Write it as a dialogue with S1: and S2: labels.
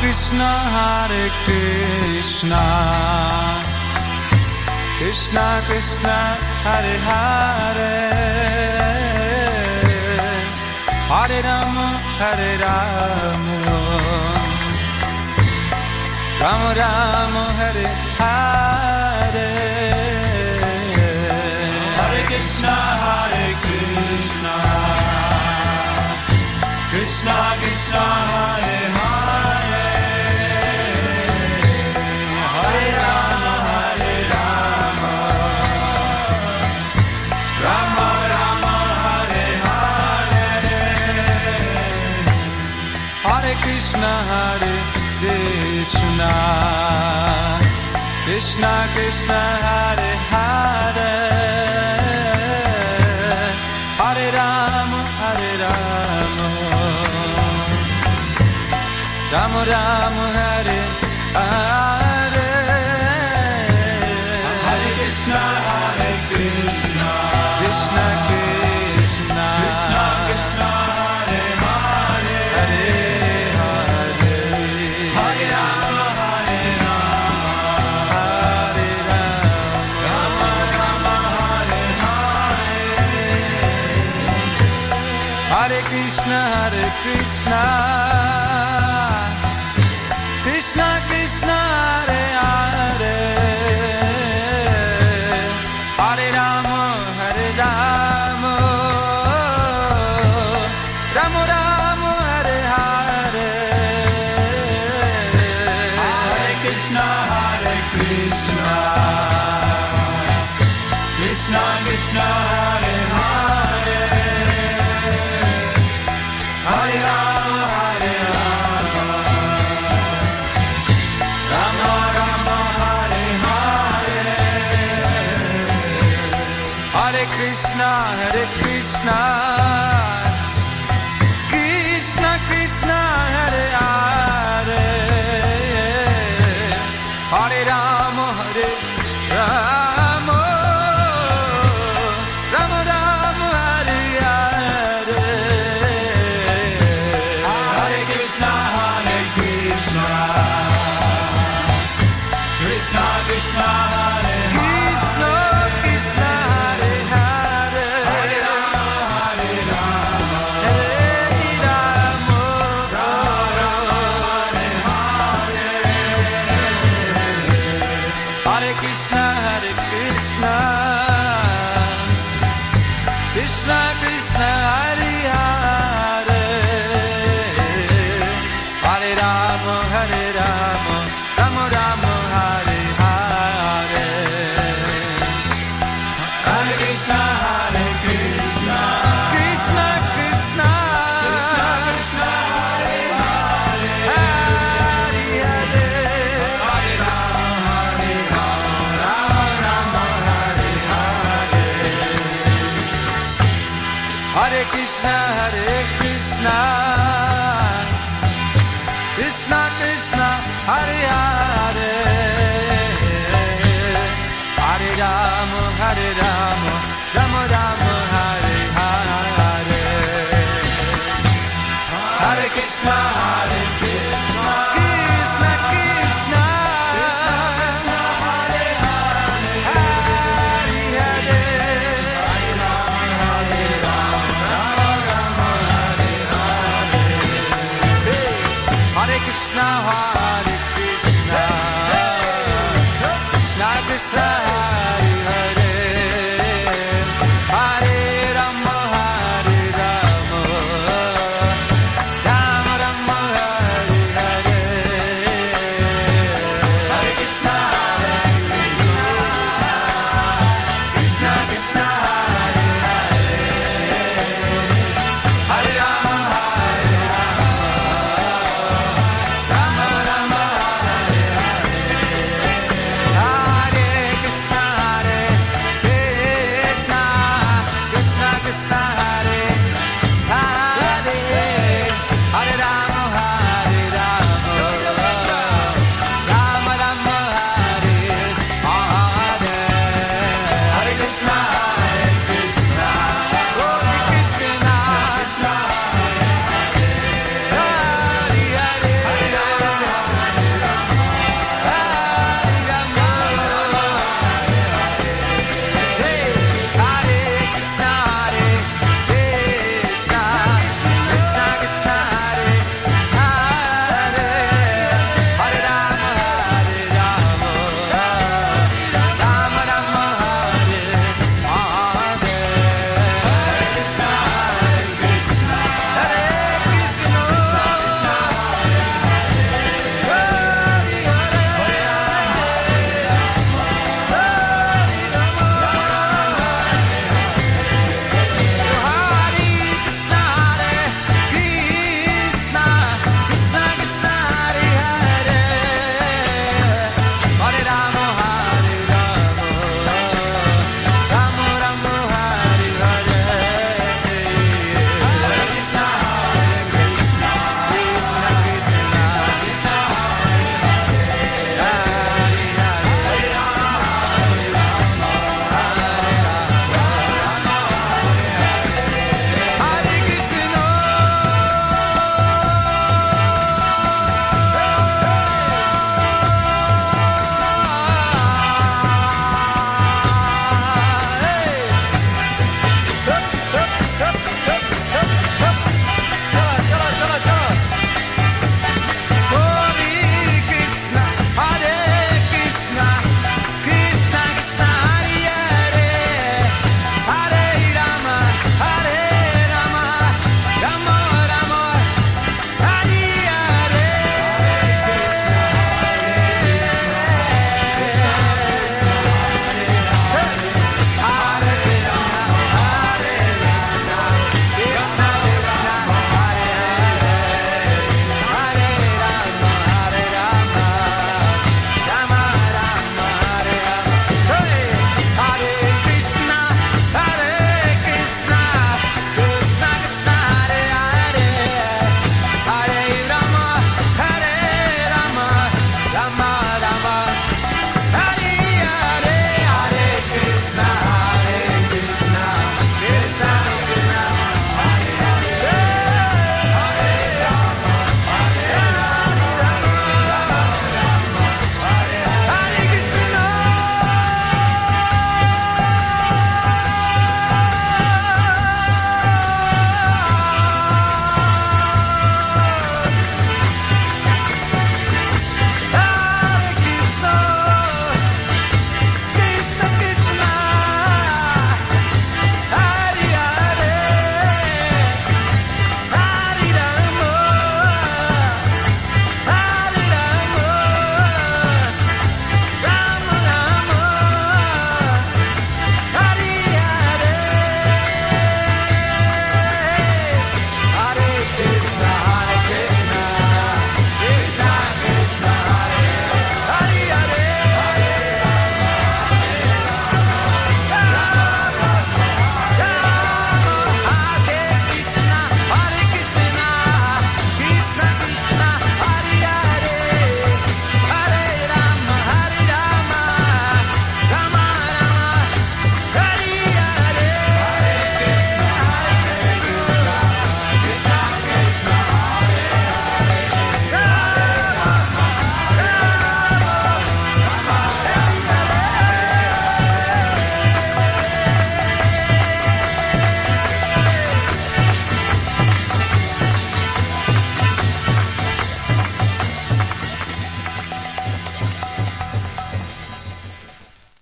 S1: Krishna, Krishna Krishna, Hare Hare, Hare Rama, Rama Rama, Hare Hare, Hare Krishna, Krishna Krishna, Hare Hare, Hare Rama, Rama Rama, Hare Hare, Hare Krishna, Krishna Krishna, Hare Hare, Hare Rama, Rama Rama, Hare Hare, Hare Krishna, Krishna Krishna, Krishna Krishna, Hare Hare, Hare Hare, Hare Rama, Hare Rama, Rama Rama, Hare Hare, Hare Krishna, Krishna Krishna, Hare Hare, Hare Rama, Rama Rama, Hare Hare, Hare Krishna, Krishna Krishna, Hare Hare, Hare Rama, Rama Rama, Hare Hare, Hare Krishna, Krishna Krishna, Hare Hare, Hare Rama, Rama Rama, Hare Hare, Hare Krishna, Krishna Krishna, Hare Krishna, Hare Hare, Hare Rama, Hare Rama, Hare Hare, Hare Krishna, Krishna Krishna, Hare Hare, Hare Rama, Rama Rama, Hare Hare, Hare Krishna, Krishna Krishna, Krishna Hare Hare, Hare Hare, Hare Rama, Rama Rama, Hare Hare, Hare Krishna, Krishna Krishna, Hare Hare, Hare Rama,